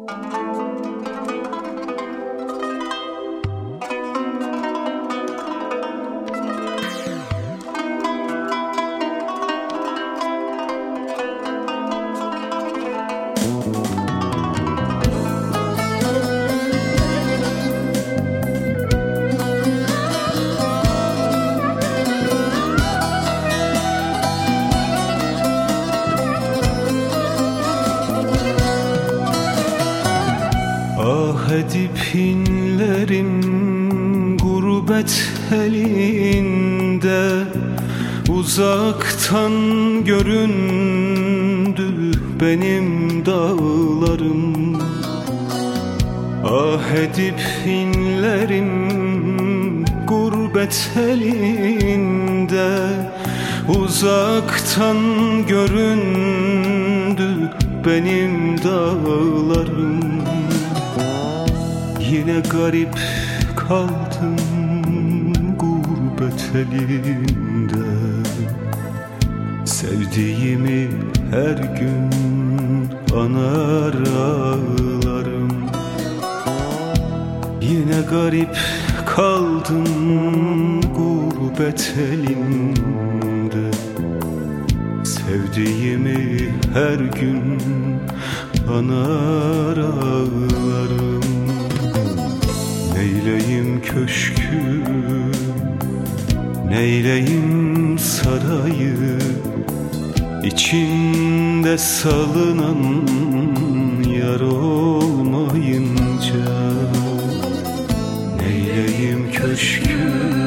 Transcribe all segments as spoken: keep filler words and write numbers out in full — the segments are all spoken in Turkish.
Ah edip inlerim gurbet elinde, uzaktan göründü benim dağlarım. Ah edip inlerim gurbet elinde, uzaktan göründü benim dağlarım. Yine garip kaldım gurbet elinde, sevdiğimi her gün anar ağlarım. Yine garip kaldım gurbet elinde, sevdiğimi her gün anar ağlarım. Neyleyim köşkü, neyleyim sarayı, İçinde salınan yar olmayınca. Neyleyim köşkü,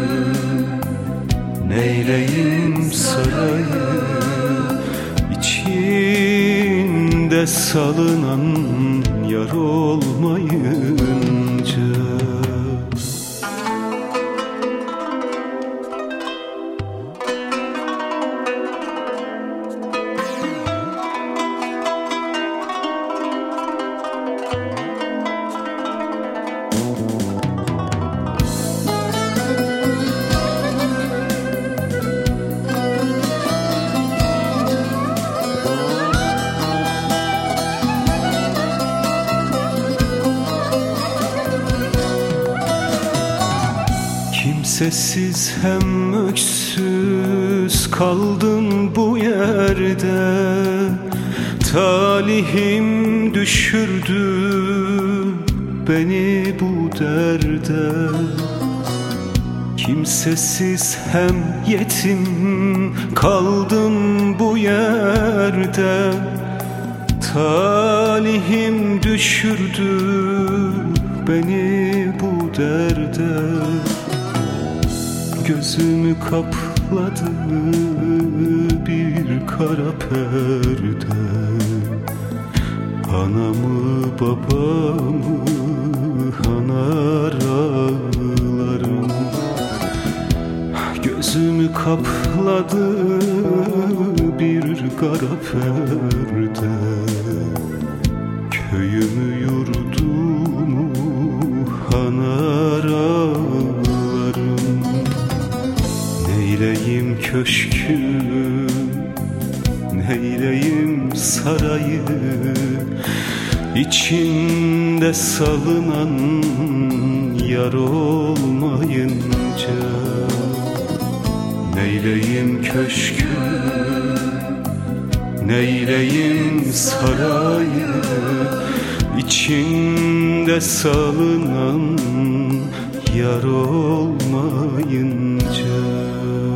neyleyim sarayı, İçinde salınan yar olmayınca. Kimsesiz hem öksüz kaldım bu yerde, talihim düşürdü beni bu derde. Kimsesiz hem yetim kaldım bu yerde, talihim düşürdü beni bu derde. Gözümü kapladı bir kara perde, anamı babamı anar ağlarım. Gözümü kapladı bir kara perde, köyümü yurdumu anar ağlarım. Neyleyim köşkü, neyleyim sarayı, İçinde salınan yar olmayınca. Neyleyim köşkü, neyleyim sarayı, İçinde salınan yar olmayınca.